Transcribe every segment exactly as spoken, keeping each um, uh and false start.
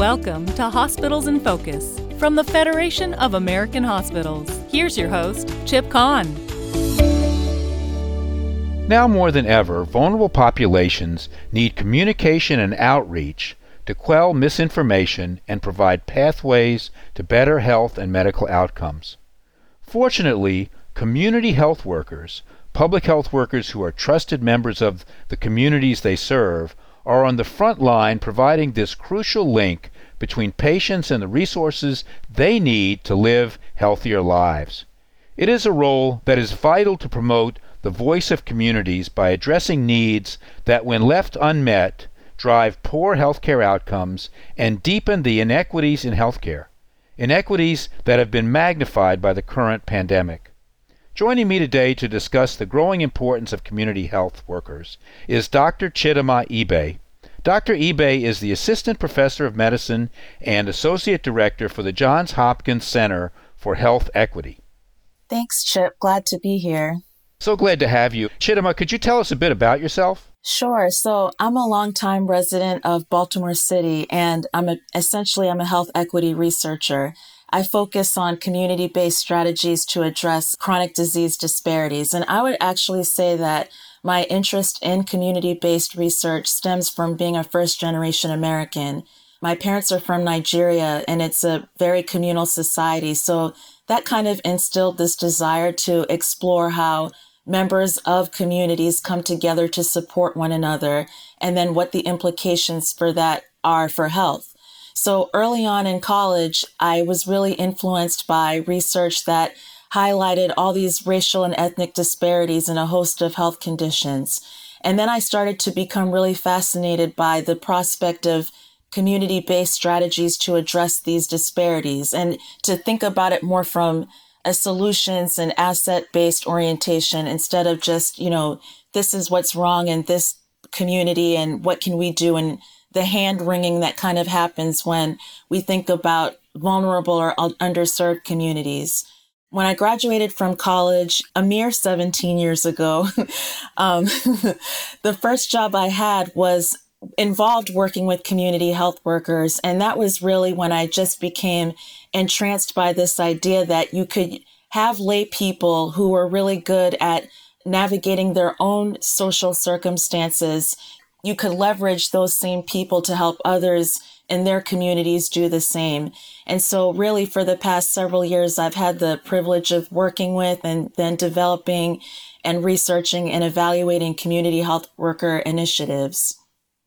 Welcome to Hospitals in Focus from the Federation of American Hospitals. Here's your host, Chip Kahn. Now more than ever, vulnerable populations need communication and outreach to quell misinformation and provide pathways to better health and medical outcomes. Fortunately, community health workers, public health workers who are trusted members of the communities they serve, are on the front line providing this crucial link between patients and the resources they need to live healthier lives. It is a role that is vital to promote the voice of communities by addressing needs that, when left unmet, drive poor healthcare outcomes and deepen the inequities in healthcare, inequities that have been magnified by the current pandemic. Joining me today to discuss the growing importance of community health workers is Doctor Chidima Ibe. Doctor Ibe is the Assistant Professor of Medicine and Associate Director for the Johns Hopkins Center for Health Equity. Thanks, Chip. Glad to be here. So glad to have you. Chidima, could you tell us a bit about yourself? Sure. So I'm a longtime resident of Baltimore City, and I'm a, essentially I'm a health equity researcher. I focus on community-based strategies to address chronic disease disparities. And I would actually say that my interest in community-based research stems from being a first-generation American. My parents are from Nigeria, and it's a very communal society. So that kind of instilled this desire to explore how members of communities come together to support one another, and then what the implications for that are for health. So early on in college, I was really influenced by research that highlighted all these racial and ethnic disparities in a host of health conditions. And then I started to become really fascinated by the prospect of community-based strategies to address these disparities and to think about it more from a solutions and asset-based orientation instead of just, you know, this is what's wrong in this community and what can we do, and the hand-wringing that kind of happens when we think about vulnerable or underserved communities. When I graduated from college a mere seventeen years ago, um, the first job I had was involved working with community health workers. And that was really when I just became entranced by this idea that you could have lay people who were really good at navigating their own social circumstances. You could leverage those same people to help others in their communities do the same. And so really for the past several years, I've had the privilege of working with and then developing and researching and evaluating community health worker initiatives.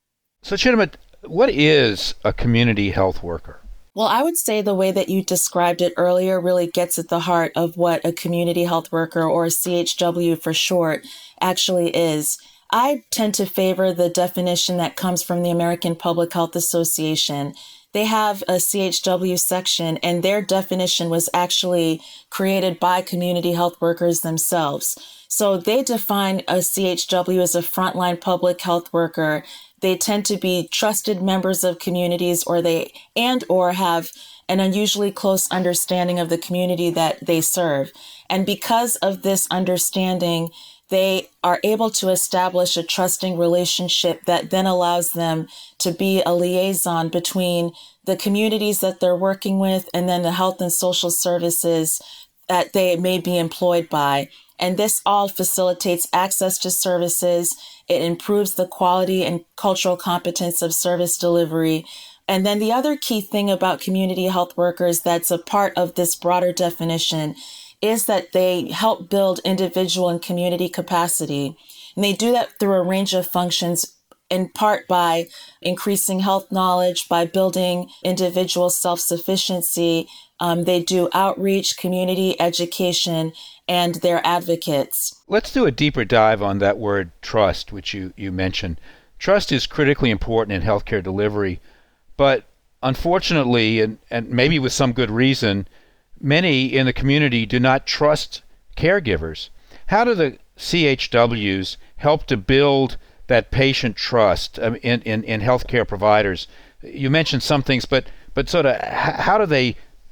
So Chidima, what is a community health worker? Well, I would say the way that you described it earlier really gets at the heart of what a community health worker, or C H W for short, actually is. I tend to favor the definition that comes from the American Public Health Association. They have a C H W section, and their definition was actually created by community health workers themselves. So they define a C H W as a frontline public health worker. They tend to be trusted members of communities, or they and or have an unusually close understanding of the community that they serve. And because of this understanding, they are able to establish a trusting relationship that then allows them to be a liaison between the communities that they're working with and then the health and social services that they may be employed by. And this all facilitates access to services. It improves the quality and cultural competence of service delivery. And then the other key thing about community health workers that's a part of this broader definition is that they help build individual and community capacity. And they do that through a range of functions, in part by increasing health knowledge, by building individual self-sufficiency. Um, they do outreach, community education, and they're advocates. Let's do a deeper dive on that word trust, which you, you mentioned. Trust is critically important in healthcare delivery, but unfortunately, and, and maybe with some good reason, many in the community do not trust caregivers. How do the C H Ws help to build that patient trust um, in, in, in healthcare providers? You mentioned some things, but, but sort of how do they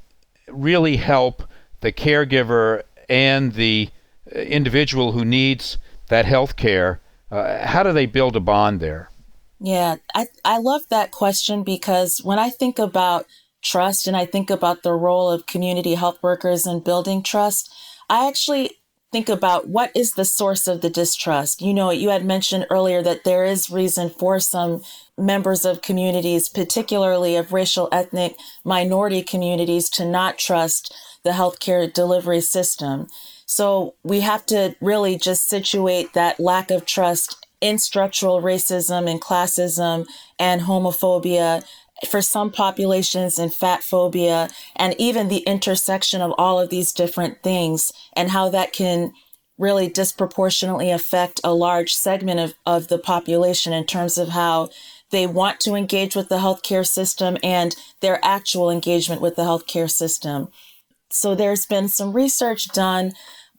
really help the caregiver and the individual who needs that health care? Uh, how do they build a bond there? Yeah, I, I love that question because when I think about trust and I think about the role of community health workers in building trust, I actually think about what is the source of the distrust. You know, you had mentioned earlier that there is reason for some members of communities, particularly of racial, ethnic, minority communities, to not trust the healthcare delivery system. So we have to really just situate that lack of trust in structural racism and classism and homophobia, for some populations in fat phobia, and even the intersection of all of these different things and how that can really disproportionately affect a large segment of, of the population in terms of how they want to engage with the healthcare system and their actual engagement with the healthcare system. So there's been some research done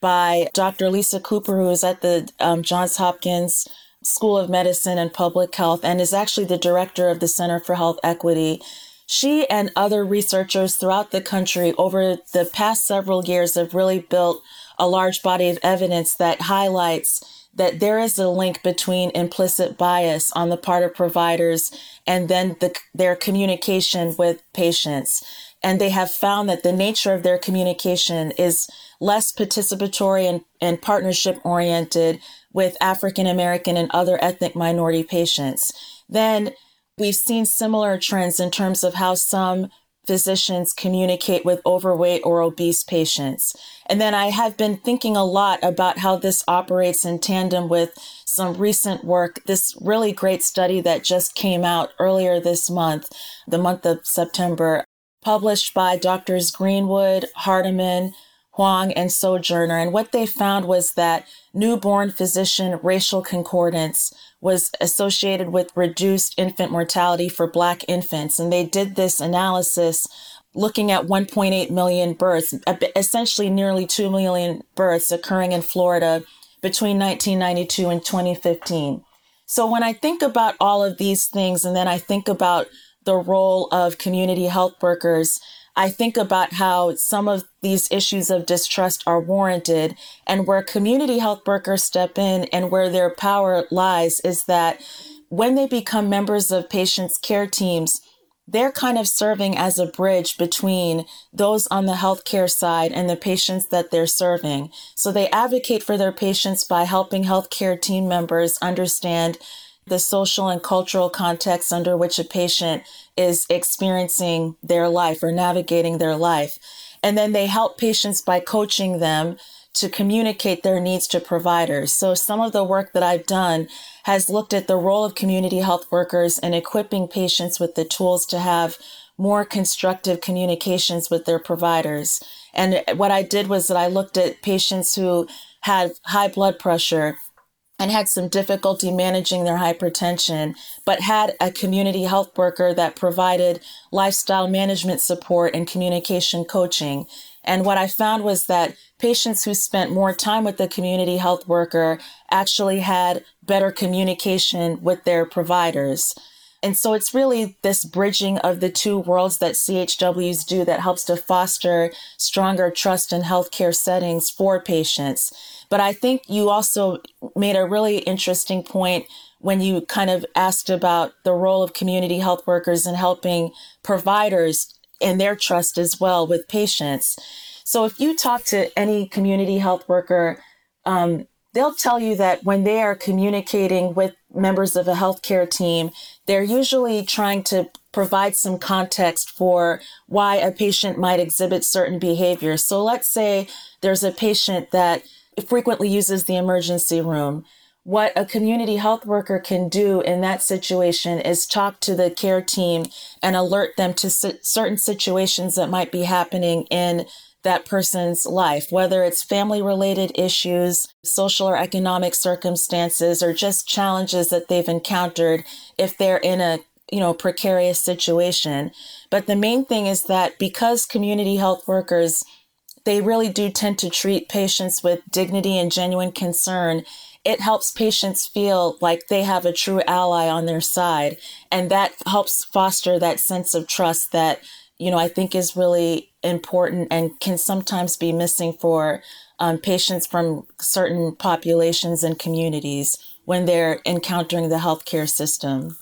by Doctor Lisa Cooper, who is at the um, Johns Hopkins School of Medicine and Public Health and is actually the director of the Center for Health Equity. She and other researchers throughout the country over the past several years have really built a large body of evidence that highlights that there is a link between implicit bias on the part of providers and then the, their communication with patients. And they have found that the nature of their communication is less participatory and, and partnership oriented with African American and other ethnic minority patients. Then we've seen similar trends in terms of how some physicians communicate with overweight or obese patients. And then I have been thinking a lot about how this operates in tandem with some recent work, this really great study that just came out earlier this month, the month of September, published by Doctors Greenwood, Hardiman, Huang, and Sojourner. And what they found was that newborn physician racial concordance was associated with reduced infant mortality for Black infants. And they did this analysis looking at one point eight million births, essentially nearly two million births occurring in Florida between nineteen ninety-two and twenty fifteen. So when I think about all of these things, and then I think about the role of community health workers, I think about how some of these issues of distrust are warranted, and where community health workers step in and where their power lies is that when they become members of patients' care teams, they're kind of serving as a bridge between those on the healthcare side and the patients that they're serving. So they advocate for their patients by helping healthcare team members understand the social and cultural context under which a patient is experiencing their life or navigating their life. And then they help patients by coaching them to communicate their needs to providers. So some of the work that I've done has looked at the role of community health workers in equipping patients with the tools to have more constructive communications with their providers. And what I did was that I looked at patients who had high blood pressure and had some difficulty managing their hypertension, but had a community health worker that provided lifestyle management support and communication coaching. And what I found was that patients who spent more time with the community health worker actually had better communication with their providers. And so it's really this bridging of the two worlds that C H Ws do that helps to foster stronger trust in healthcare settings for patients. But I think you also made a really interesting point when you kind of asked about the role of community health workers in helping providers and their trust as well with patients. So if you talk to any community health worker, um, they'll tell you that when they are communicating with members of a healthcare team, they're usually trying to provide some context for why a patient might exhibit certain behaviors. So let's say there's a patient that frequently uses the emergency room. What a community health worker can do in that situation is talk to the care team and alert them to certain situations that might be happening in that person's life, whether it's family-related issues, social or economic circumstances, or just challenges that they've encountered if they're in a you know, precarious situation. But the main thing is that because community health workers, they really do tend to treat patients with dignity and genuine concern, it helps patients feel like they have a true ally on their side. And that helps foster that sense of trust that, you know, I think is really important and can sometimes be missing for um, patients from certain populations and communities when they're encountering the healthcare system.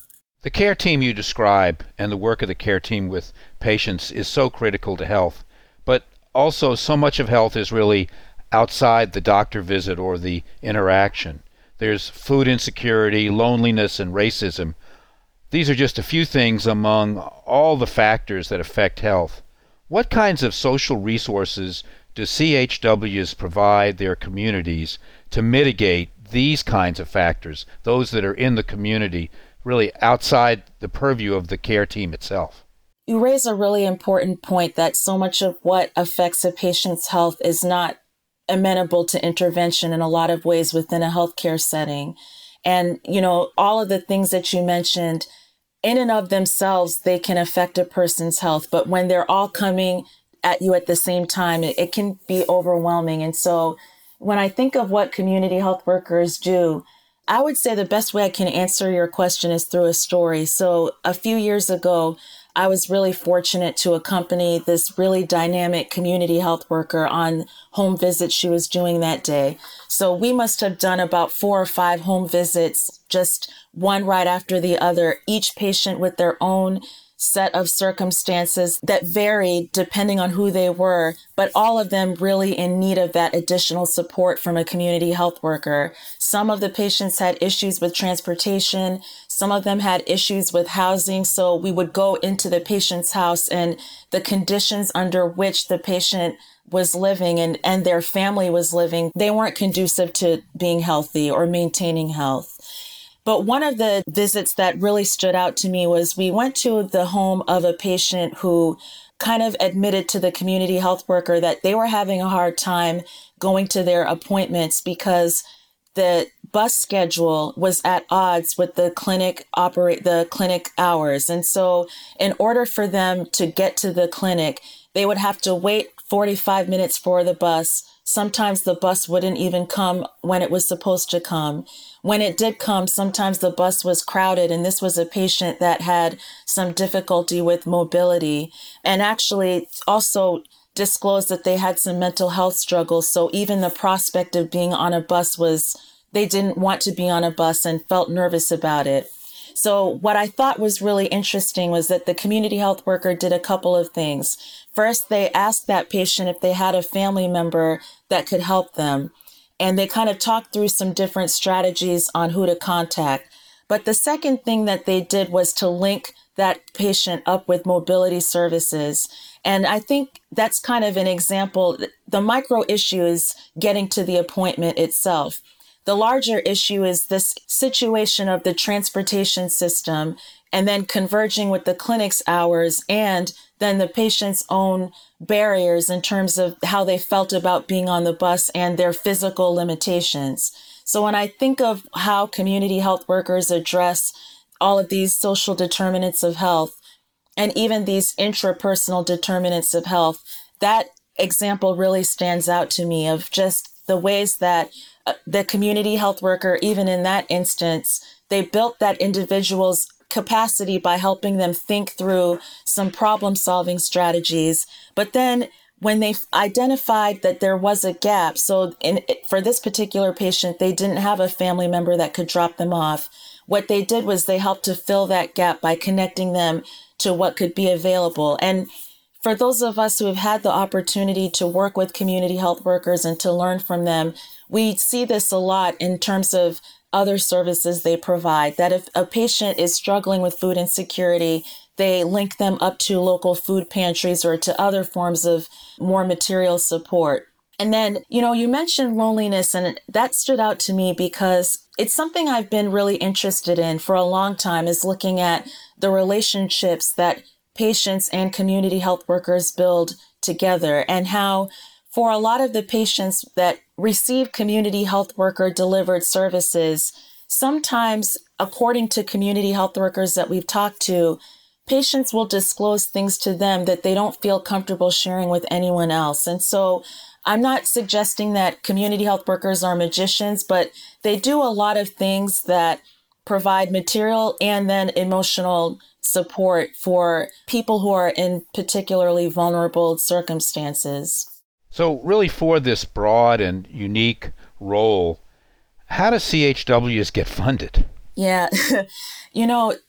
The care team you describe and the work of the care team with patients is so critical to health, but also so much of health is really outside the doctor visit or the interaction. There's food insecurity, loneliness, and racism. These are just a few things among all the factors that affect health. What kinds of social resources do C H Ws provide their communities to mitigate these kinds of factors, those that are in the community, really outside the purview of the care team itself? You raise a really important point that so much of what affects a patient's health is not amenable to intervention in a lot of ways within a healthcare setting. And, you know, all of the things that you mentioned, in and of themselves, they can affect a person's health. But when they're all coming at you at the same time, it, it can be overwhelming. And so when I think of what community health workers do, I would say the best way I can answer your question is through a story. So a few years ago, I was really fortunate to accompany this really dynamic community health worker on home visits she was doing that day. So we must have done about four or five home visits, just one right after the other, each patient with their own set of circumstances that varied depending on who they were, but all of them really in need of that additional support from a community health worker. Some of the patients had issues with transportation. Some of them had issues with housing. So we would go into the patient's house, and the conditions under which the patient was living and, and their family was living, they weren't conducive to being healthy or maintaining health. But one of the visits that really stood out to me was we went to the home of a patient who kind of admitted to the community health worker that they were having a hard time going to their appointments because the bus schedule was at odds with the clinic operate the clinic hours. And so in order for them to get to the clinic, they would have to wait forty-five minutes for the bus. Sometimes the bus wouldn't even come when it was supposed to come. When it did come, sometimes the bus was crowded, and this was a patient that had some difficulty with mobility and actually also disclosed that they had some mental health struggles. So even the prospect of being on a bus was, they didn't want to be on a bus and felt nervous about it. So what I thought was really interesting was that the community health worker did a couple of things. First, they asked that patient if they had a family member that could help them. And they kind of talked through some different strategies on who to contact. But the second thing that they did was to link that patient up with mobility services. And I think that's kind of an example. The micro issue is getting to the appointment itself. The larger issue is this situation of the transportation system and then converging with the clinic's hours and then the patient's own barriers in terms of how they felt about being on the bus and their physical limitations. So when I think of how community health workers address all of these social determinants of health and even these intrapersonal determinants of health, that example really stands out to me of just the ways that the community health worker, even in that instance, they built that individual's capacity by helping them think through some problem-solving strategies. But then when they identified that there was a gap, so in, for this particular patient, they didn't have a family member that could drop them off. What they did was they helped to fill that gap by connecting them to what could be available. And for those of us who have had the opportunity to work with community health workers and to learn from them, we see this a lot in terms of other services they provide, that if a patient is struggling with food insecurity, they link them up to local food pantries or to other forms of more material support. And then, you know, you mentioned loneliness, and that stood out to me because it's something I've been really interested in for a long time, is looking at the relationships that patients and community health workers build together, and how for a lot of the patients that receive community health worker delivered services, sometimes, according to community health workers that we've talked to, patients will disclose things to them that they don't feel comfortable sharing with anyone else. And so I'm not suggesting that community health workers are magicians, but they do a lot of things that provide material and then emotional support for people who are in particularly vulnerable circumstances. So really, for this broad and unique role, how do C H Ws get funded? Yeah, you know,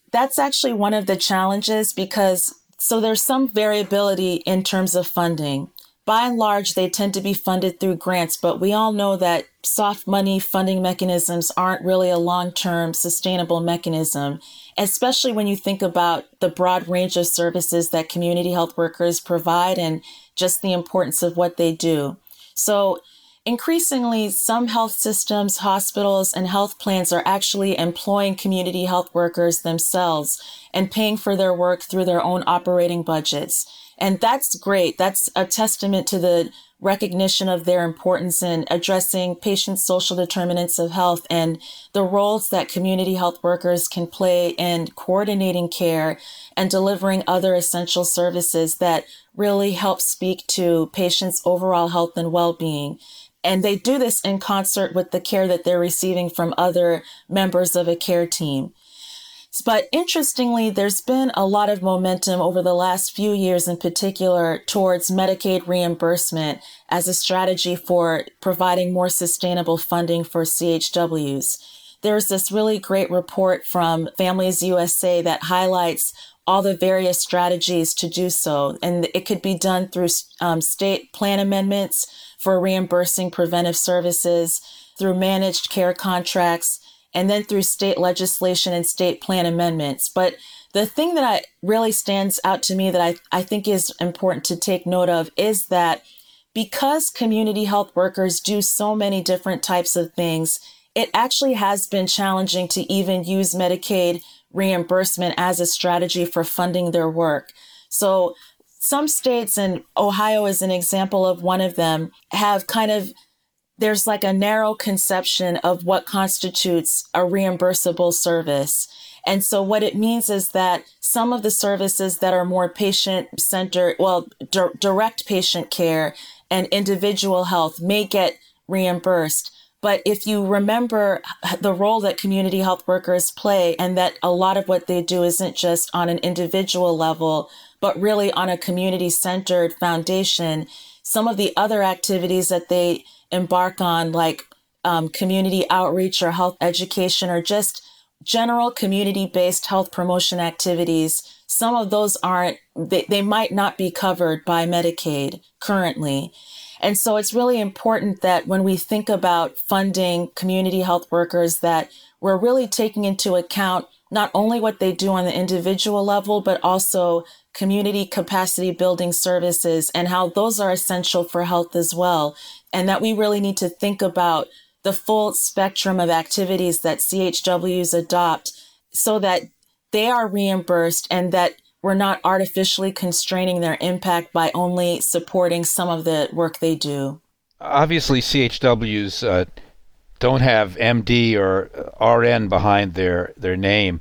That's actually one of the challenges because so there's some variability in terms of funding. By and large, they tend to be funded through grants, but we all know that soft money funding mechanisms aren't really a long-term sustainable mechanism, especially when you think about the broad range of services that community health workers provide and just the importance of what they do. So increasingly, some health systems, hospitals, and health plans are actually employing community health workers themselves and paying for their work through their own operating budgets. And that's great. That's a testament to the recognition of their importance in addressing patients' social determinants of health and the roles that community health workers can play in coordinating care and delivering other essential services that really help speak to patients' overall health and well-being. And they do this in concert with the care that they're receiving from other members of a care team. But interestingly, there's been a lot of momentum over the last few years in particular towards Medicaid reimbursement as a strategy for providing more sustainable funding for C H Ws. There's this really great report from Families U S A that highlights all the various strategies to do so. And it could be done through um, state plan amendments for reimbursing preventive services, through managed care contracts, and then through state legislation and state plan amendments. But the thing that I really stands out to me that I, I think is important to take note of is that because community health workers do so many different types of things, it actually has been challenging to even use Medicaid reimbursement as a strategy for funding their work. So some states, and Ohio is an example of one of them, have kind of there's like a narrow conception of what constitutes a reimbursable service. And so what it means is that some of the services that are more patient-centered, well, di- direct patient care and individual health may get reimbursed. But if you remember the role that community health workers play and that a lot of what they do isn't just on an individual level, but really on a community-centered foundation, some of the other activities that they embark on, like um, community outreach or health education or just general community-based health promotion activities, some of those aren't, they, they might not be covered by Medicaid currently. And so it's really important that when we think about funding community health workers, that we're really taking into account not only what they do on the individual level, but also community capacity building services and how those are essential for health as well. And that we really need to think about the full spectrum of activities that C H Ws adopt so that they are reimbursed and that we're not artificially constraining their impact by only supporting some of the work they do. Obviously, C H Ws uh, don't have M D or R N behind their, their name,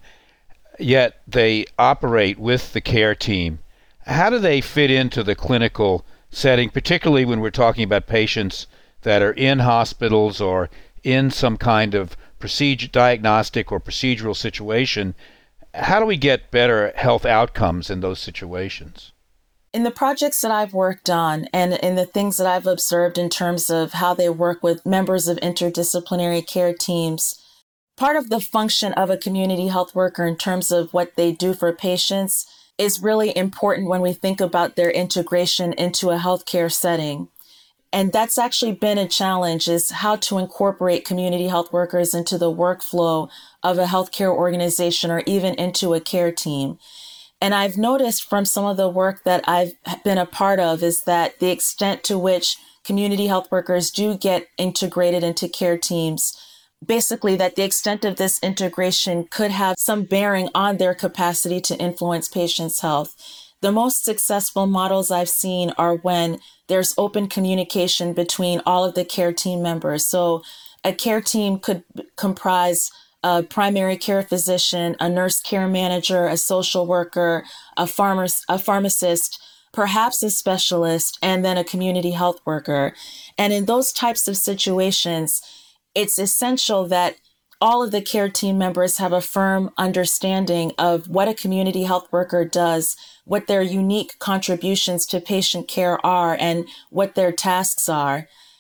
yet they operate with the care team. How do they fit into the clinical setting, particularly when we're talking about patients that are in hospitals or in some kind of procedure, diagnostic or procedural situation? How do we get better health outcomes in those situations? In the projects that I've worked on and in the things that I've observed in terms of how they work with members of interdisciplinary care teams, part of the function of a community health worker in terms of what they do for patients is really important when we think about their integration into a healthcare setting. And that's actually been a challenge, is how to incorporate community health workers into the workflow of a healthcare organization or even into a care team. And I've noticed from some of the work that I've been a part of is that the extent to which community health workers do get integrated into care teams, basically that the extent of this integration could have some bearing on their capacity to influence patients' health. The most successful models I've seen are when there's open communication between all of the care team members. So a care team could comprise a primary care physician, a nurse care manager, a social worker, a, pharma- a pharmacist, perhaps a specialist, and then a community health worker. And in those types of situations, it's essential that all of the care team members have a firm understanding of what a community health worker does, what their unique contributions to patient care are, and what their tasks are.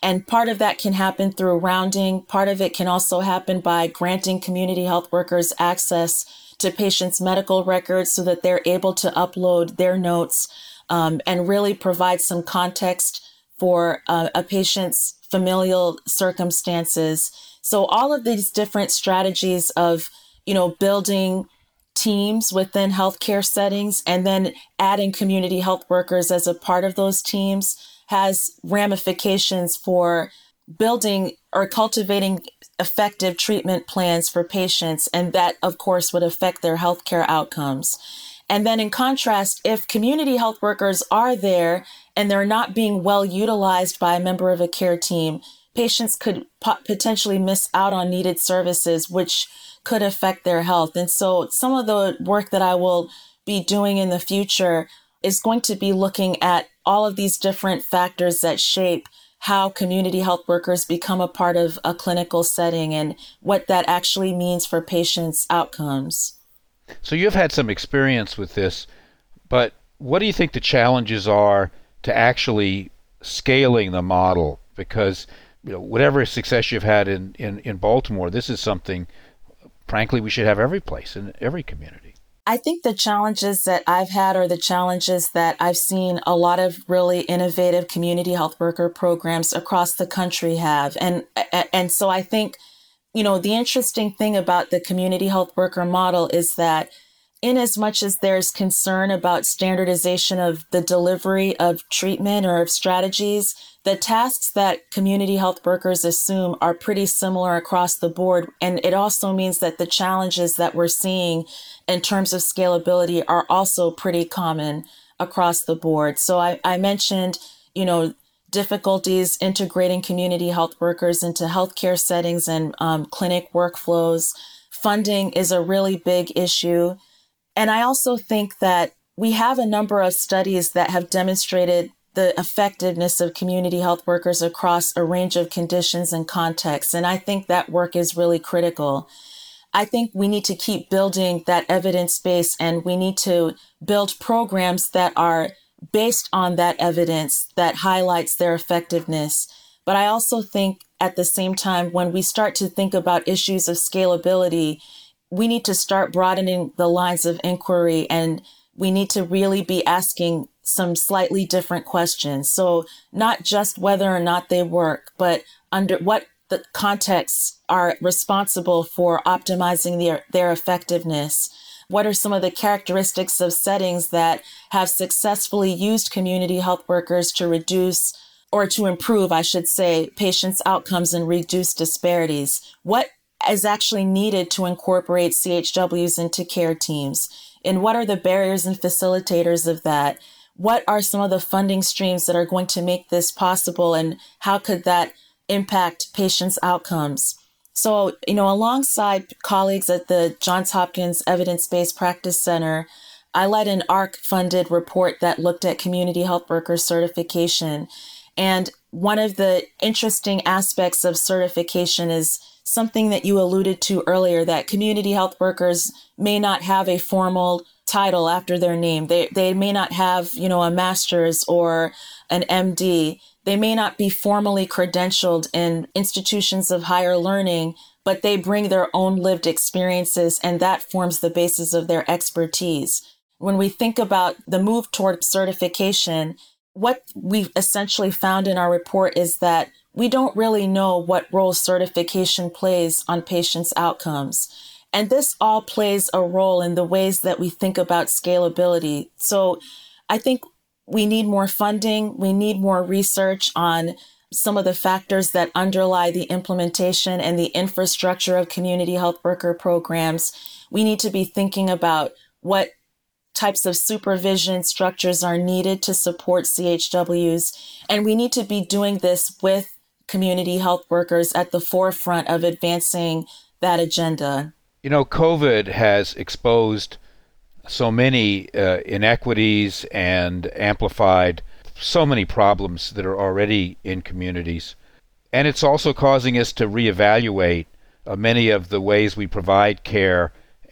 And part of that can happen through rounding. Part of it can also happen by granting community health workers access to patients' medical records so that they're able to upload their notes um, and really provide some context for uh, a patient's familial circumstances. So all of these different strategies of, you know, building teams within healthcare settings and then adding community health workers as a part of those teams has ramifications for building or cultivating effective treatment plans for patients. And that, of course, would affect their healthcare outcomes. And then in contrast, if community health workers are there and they're not being well utilized by a member of a care team, patients could po- potentially miss out on needed services, which could affect their health. And so some of the work that I will be doing in the future is going to be looking at all of these different factors that shape how community health workers become a part of a clinical setting and what that actually means for patients' outcomes. So you've had some experience with this, but what do you think the challenges are to actually scaling the model? Because, you know, whatever success you've had in, in, in Baltimore, this is something, frankly, we should have every place in every community. I think the challenges that I've had are the challenges that I've seen a lot of really innovative community health worker programs across the country have. And, and so I think, you know, the interesting thing about the community health worker model is that in as much as there's concern about standardization of the delivery of treatment or of strategies, the tasks that community health workers assume are pretty similar across the board. And it also means that the challenges that we're seeing in terms of scalability are also pretty common across the board. So I, I mentioned, you know, difficulties integrating community health workers into healthcare settings and um, clinic workflows. Funding is a really big issue. And I also think that we have a number of studies that have demonstrated the effectiveness of community health workers across a range of conditions and contexts. And I think that work is really critical. I think we need to keep building that evidence base, and we need to build programs that are based on that evidence that highlights their effectiveness. But I also think at the same time, when we start to think about issues of scalability, we need to start broadening the lines of inquiry, and we need to really be asking some slightly different questions. So not just whether or not they work, but under what the contexts are responsible for optimizing their, their effectiveness. What are some of the characteristics of settings that have successfully used community health workers to reduce or to improve, I should say, patients' outcomes and reduce disparities? What is actually needed to incorporate C H Ws into care teams? And what are the barriers and facilitators of that? What are some of the funding streams that are going to make this possible? And how could that impact patients' outcomes? So, you know, alongside colleagues at the Johns Hopkins Evidence-Based Practice Center, I led an A R C-funded report that looked at community health worker certification. And one of the interesting aspects of certification is something that you alluded to earlier, that community health workers may not have a formal title after their name. They they may not have, you know, a master's or an M D. They may not be formally credentialed in institutions of higher learning, but they bring their own lived experiences, and that forms the basis of their expertise. When we think about the move toward certification, what we've essentially found in our report is that we don't really know what role certification plays on patients' outcomes. And this all plays a role in the ways that we think about scalability. So I think we need more funding. We need more research on some of the factors that underlie the implementation and the infrastructure of community health worker programs. We need to be thinking about what types of supervision structures are needed to support C H Ws. And we need to be doing this with community health workers at the forefront of advancing that agenda. You know, COVID has exposed so many uh, inequities and amplified so many problems that are already in communities. And it's also causing us to reevaluate uh, many of the ways we provide care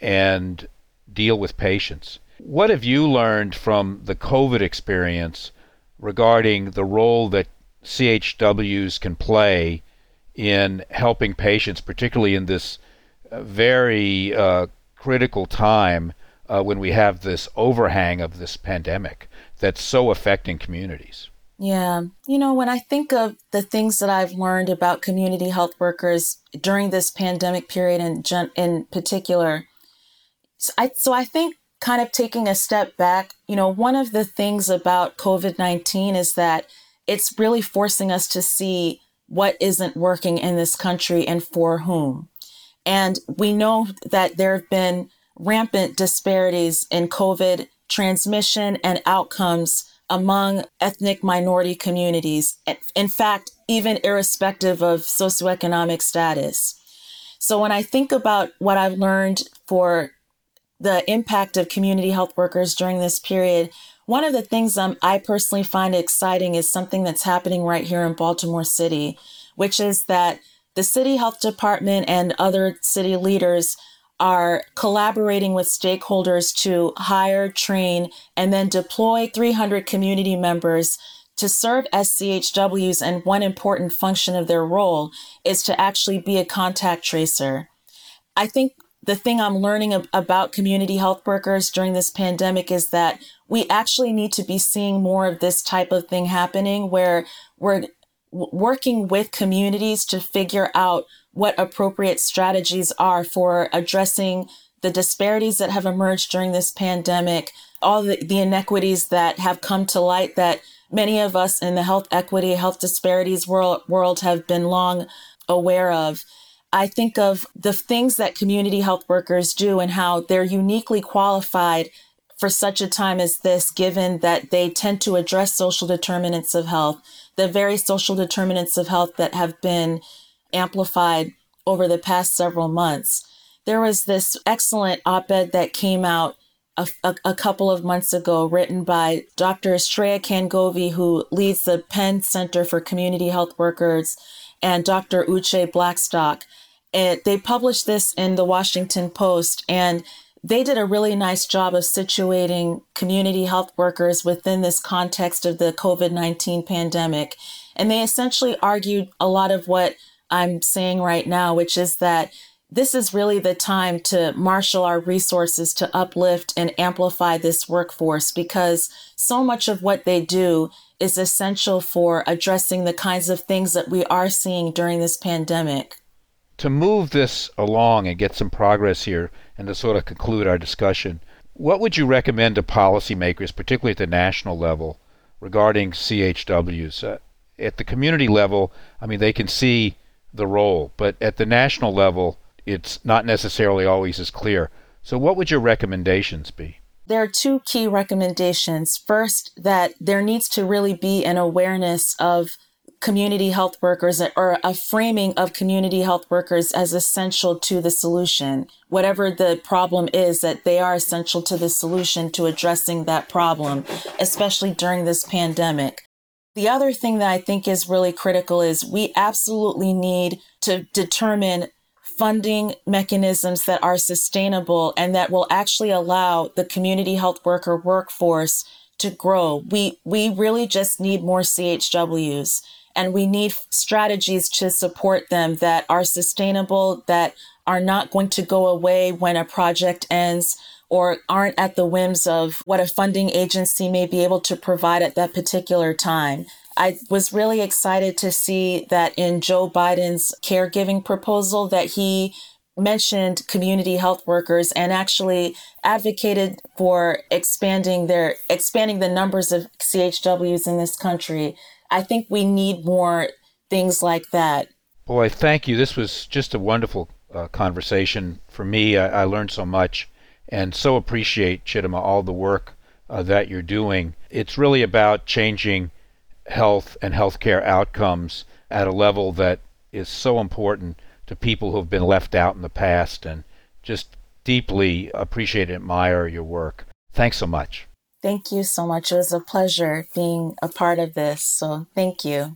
and deal with patients. What have you learned from the COVID experience regarding the role that C H Ws can play in helping patients, particularly in this uh, very uh, critical time uh, when we have this overhang of this pandemic that's so affecting communities. Yeah. You know, when I think of the things that I've learned about community health workers during this pandemic period in, gen- in particular, so I, so I think kind of taking a step back, you know, one of the things about COVID nineteen is that it's really forcing us to see what isn't working in this country and for whom. And we know that there have been rampant disparities in COVID transmission and outcomes among ethnic minority communities. In fact, even irrespective of socioeconomic status. So when I think about what I've learned for the impact of community health workers during this period, one of the things um, I personally find exciting is something that's happening right here in Baltimore City, which is that the city health department and other city leaders are collaborating with stakeholders to hire, train, and then deploy three hundred community members to serve as C H Ws. And one important function of their role is to actually be a contact tracer. I think the thing I'm learning ab- about community health workers during this pandemic is that we actually need to be seeing more of this type of thing happening, where we're w- working with communities to figure out what appropriate strategies are for addressing the disparities that have emerged during this pandemic, all the, the inequities that have come to light that many of us in the health equity, health disparities world, world have been long aware of. I think of the things that community health workers do and how they're uniquely qualified for such a time as this, given that they tend to address social determinants of health, the very social determinants of health that have been amplified over the past several months. There was this excellent op-ed that came out a, a, a couple of months ago, written by Doctor Shreya Kangovi, who leads the Penn Center for Community Health Workers, and Doctor Uche Blackstock. It, they published this in the Washington Post, and they did a really nice job of situating community health workers within this context of the COVID nineteen pandemic. And they essentially argued a lot of what I'm saying right now, which is that this is really the time to marshal our resources to uplift and amplify this workforce, because so much of what they do is essential for addressing the kinds of things that we are seeing during this pandemic. To move this along and get some progress here and to sort of conclude our discussion, what would you recommend to policymakers, particularly at the national level, regarding C H Ws? Uh, at the community level, I mean, they can see the role, but at the national level, it's not necessarily always as clear. So what would your recommendations be? There are two key recommendations. First, that there needs to really be an awareness of community health workers, or a framing of community health workers as essential to the solution. Whatever the problem is, that they are essential to the solution to addressing that problem, especially during this pandemic. The other thing that I think is really critical is we absolutely need to determine funding mechanisms that are sustainable and that will actually allow the community health worker workforce to grow. We we really just need more C H Ws, and we need strategies to support them that are sustainable, that are not going to go away when a project ends, or aren't at the whims of what a funding agency may be able to provide at that particular time. I was really excited to see that in Joe Biden's caregiving proposal that he mentioned community health workers and actually advocated for expanding their expanding the numbers of C H Ws in this country. I think we need more things like that. Boy, thank you. This was just a wonderful uh, conversation for me. I, I learned so much and so appreciate, Chidima, all the work uh, that you're doing. It's really about changing health and healthcare outcomes at a level that is so important to people who have been left out in the past, and just deeply appreciate and admire your work. Thanks so much. Thank you so much. It was a pleasure being a part of this, so thank you.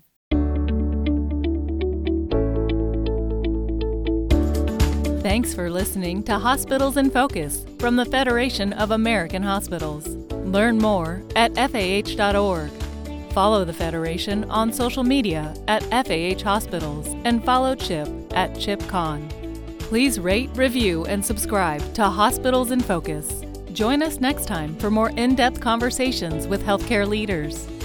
Thanks for listening to Hospitals in Focus from the Federation of American Hospitals. Learn more at F A H dot org. Follow the Federation on social media at F A H Hospitals and follow Chip at ChipCon. Please rate, review, and subscribe to Hospitals in Focus. Join us next time for more in-depth conversations with healthcare leaders.